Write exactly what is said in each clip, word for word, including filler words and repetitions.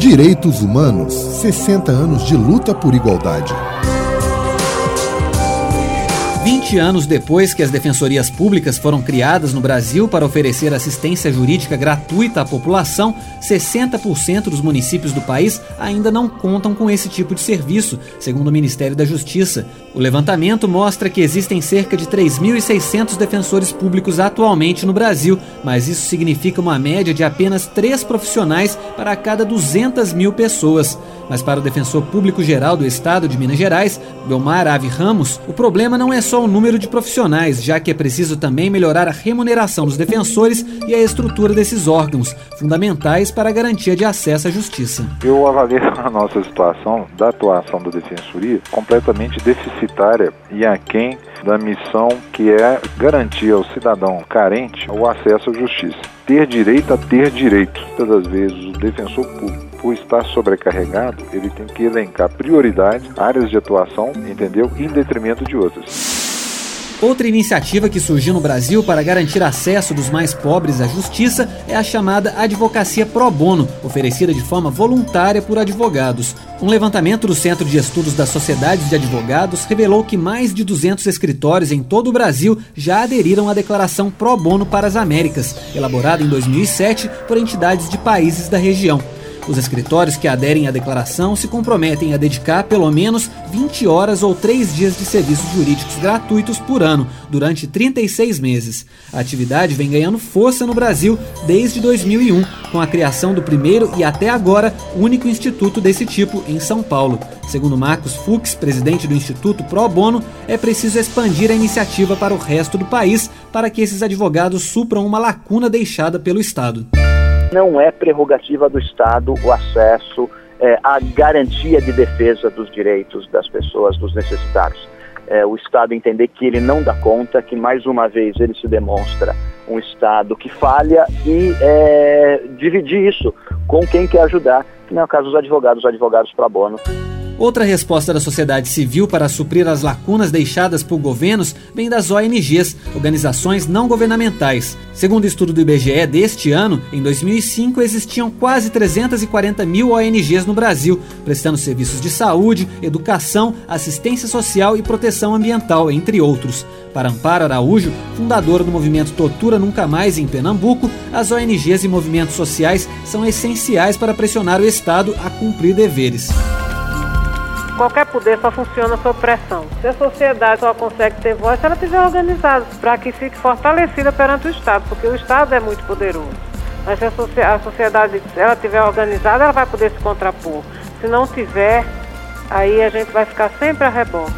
Direitos Humanos, sessenta anos de luta por igualdade. vinte anos depois que as defensorias públicas foram criadas no Brasil para oferecer assistência jurídica gratuita à população, sessenta por cento dos municípios do país ainda não contam com esse tipo de serviço, segundo o Ministério da Justiça. O levantamento mostra que existem cerca de três mil e seiscentos defensores públicos atualmente no Brasil, mas isso significa uma média de apenas três profissionais para cada duzentas mil pessoas. Mas para o defensor público geral do estado de Minas Gerais, Belmar Ave Ramos, o problema não é só o número de profissionais, já que é preciso também melhorar a remuneração dos defensores e a estrutura desses órgãos, fundamentais para a garantia de acesso à justiça. Eu avalio a nossa situação da atuação da Defensoria completamente deficitária e aquém da missão que é garantir ao cidadão carente o acesso à justiça. Ter direito a ter direito. Todas as vezes o defensor público, por estar sobrecarregado, ele tem que elencar prioridades, áreas de atuação, entendeu? Em detrimento de outras. Outra iniciativa que surgiu no Brasil para garantir acesso dos mais pobres à justiça é a chamada Advocacia Pro Bono, oferecida de forma voluntária por advogados. Um levantamento do Centro de Estudos das Sociedades de Advogados revelou que mais de duzentos escritórios em todo o Brasil já aderiram à Declaração Pro Bono para as Américas, elaborada em dois mil e sete por entidades de países da região. Os escritórios que aderem à declaração se comprometem a dedicar pelo menos vinte horas ou três dias de serviços jurídicos gratuitos por ano, durante trinta e seis meses. A atividade vem ganhando força no Brasil desde dois mil e um, com a criação do primeiro e até agora único instituto desse tipo em São Paulo. Segundo Marcos Fux, presidente do Instituto Pro Bono, é preciso expandir a iniciativa para o resto do país para que esses advogados supram uma lacuna deixada pelo Estado. Não é prerrogativa do Estado o acesso é, à garantia de defesa dos direitos das pessoas, dos necessitados. É, o Estado entender que ele não dá conta, que mais uma vez ele se demonstra um Estado que falha e é, dividir isso com quem quer ajudar, que não é o caso dos advogados, os advogados pro bono. Outra resposta da sociedade civil para suprir as lacunas deixadas por governos vem das O N Gs, organizações não governamentais. Segundo o estudo do I B G E deste ano, em dois mil e cinco existiam quase trezentas e quarenta mil O N Gs no Brasil, prestando serviços de saúde, educação, assistência social e proteção ambiental, entre outros. Para Amparo Araújo, fundadora do movimento Tortura Nunca Mais em Pernambuco, as O N Gs e movimentos sociais são essenciais para pressionar o Estado a cumprir deveres. Qualquer poder só funciona sob pressão. Se a sociedade só consegue ter voz se ela estiver organizada, para que fique fortalecida perante o Estado, porque o Estado é muito poderoso. Mas se a sociedade se ela estiver organizada, ela vai poder se contrapor. Se não tiver, aí a gente vai ficar sempre a reboque.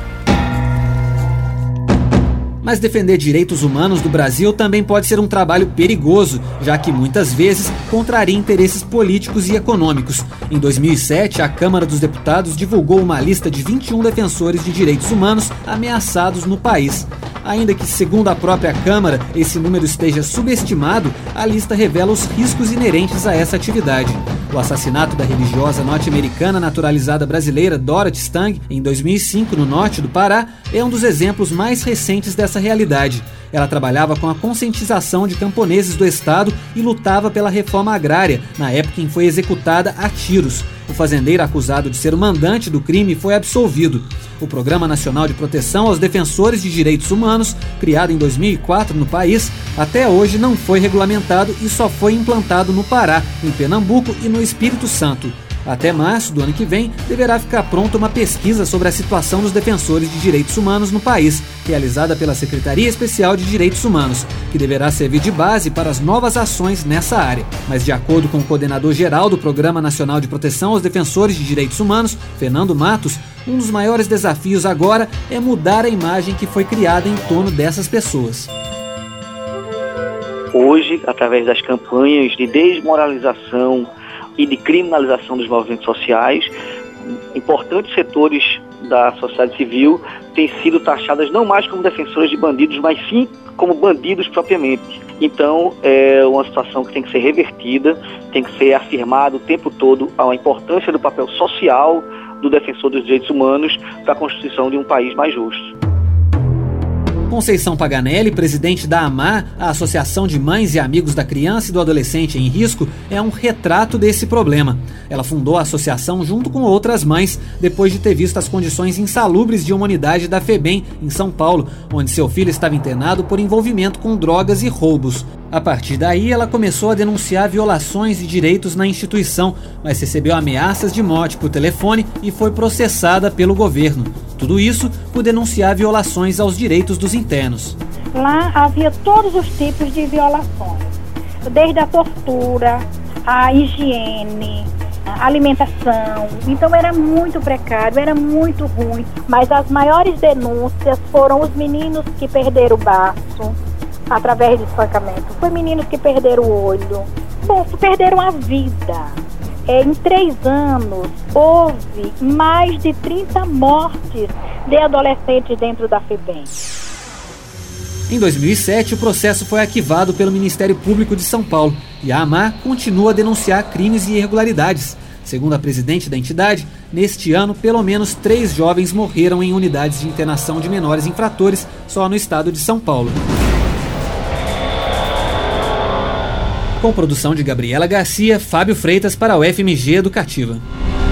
Mas defender direitos humanos do Brasil também pode ser um trabalho perigoso, já que muitas vezes contraria interesses políticos e econômicos. Em dois mil e sete, a Câmara dos Deputados divulgou uma lista de vinte e um defensores de direitos humanos ameaçados no país. Ainda que, segundo a própria Câmara, esse número esteja subestimado, a lista revela os riscos inerentes a essa atividade. O assassinato da religiosa norte-americana naturalizada brasileira Dorothy Stang, em dois mil e cinco, no norte do Pará, é um dos exemplos mais recentes dessa realidade. Ela trabalhava com a conscientização de camponeses do estado e lutava pela reforma agrária, na época em que foi executada a tiros. O fazendeiro acusado de ser o mandante do crime foi absolvido. O Programa Nacional de Proteção aos Defensores de Direitos Humanos, criado em dois mil e quatro no país, até hoje não foi regulamentado e só foi implantado no Pará, em Pernambuco e no Espírito Santo. Até março do ano que vem, deverá ficar pronta uma pesquisa sobre a situação dos defensores de direitos humanos no país, realizada pela Secretaria Especial de Direitos Humanos, que deverá servir de base para as novas ações nessa área. Mas, de acordo com o coordenador-geral do Programa Nacional de Proteção aos Defensores de Direitos Humanos, Fernando Matos, um dos maiores desafios agora é mudar a imagem que foi criada em torno dessas pessoas. Hoje, através das campanhas de desmoralização e de criminalização dos movimentos sociais, importantes setores da sociedade civil têm sido taxadas não mais como defensores de bandidos, mas sim como bandidos propriamente. Então, é uma situação que tem que ser revertida, tem que ser afirmado o tempo todo a importância do papel social do defensor dos direitos humanos para a constituição de um país mais justo. Conceição Paganelli, presidente da AMAR, a Associação de Mães e Amigos da Criança e do Adolescente em Risco, é um retrato desse problema. Ela fundou a associação junto com outras mães, depois de ter visto as condições insalubres de uma unidade da FEBEM, em São Paulo, onde seu filho estava internado por envolvimento com drogas e roubos. A partir daí, ela começou a denunciar violações de direitos na instituição, mas recebeu ameaças de morte por telefone e foi processada pelo governo. Tudo isso por denunciar violações aos direitos dos internos. Lá havia todos os tipos de violações, desde a tortura, a higiene, a alimentação. Então era muito precário, era muito ruim. Mas as maiores denúncias foram os meninos que perderam o baço através de espancamento. Foi meninos que perderam o olho. Bom, perderam a vida. É, em três anos, houve mais de trinta mortes de adolescentes dentro da FEBEM. Em dois mil e sete, o processo foi arquivado pelo Ministério Público de São Paulo e a AMAR continua a denunciar crimes e irregularidades. Segundo a presidente da entidade, neste ano, pelo menos três jovens morreram em unidades de internação de menores infratores só no estado de São Paulo. Com produção de Gabriela Garcia, Fábio Freitas para a U F M G Educativa.